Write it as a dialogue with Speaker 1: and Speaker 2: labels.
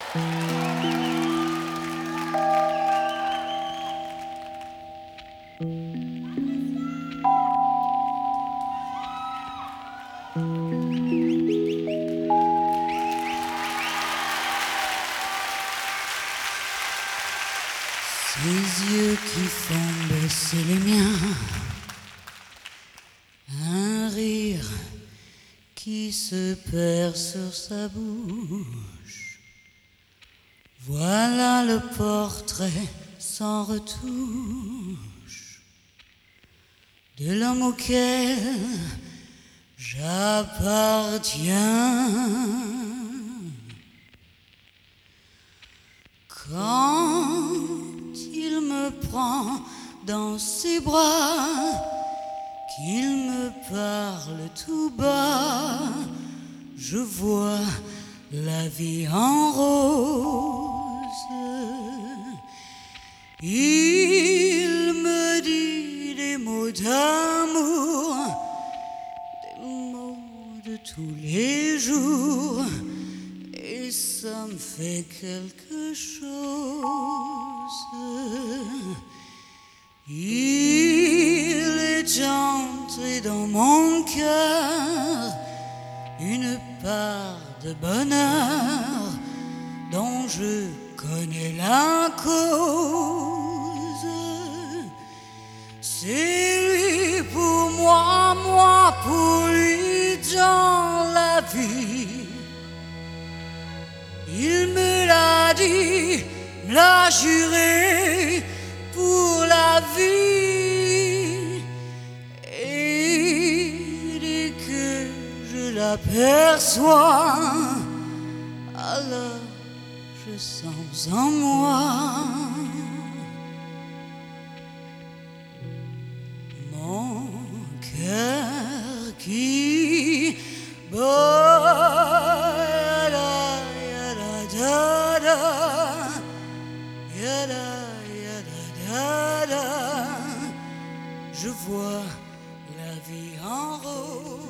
Speaker 1: Ses yeux qui font baisser les miens, un rire qui se perd sur sa bouche. Voilà le portrait sans retouche de l'homme auquel j'appartiens. Quand il me prend dans ses bras, qu'il me parle tout bas, je vois la vie en rose. Il me dit des mots d'amour, des mots de tous les jours, et ça me fait quelque chose. Il est entré dans mon cœur une part de bonheur dont je connais la cause. C'est lui pour moi, moi pour lui dans la vie. Il me l'a dit, me l'a juré pour la vie. Et dès que je l'aperçois, alors je sens en moi mon cœur qui bat. Je vois la vie en rose.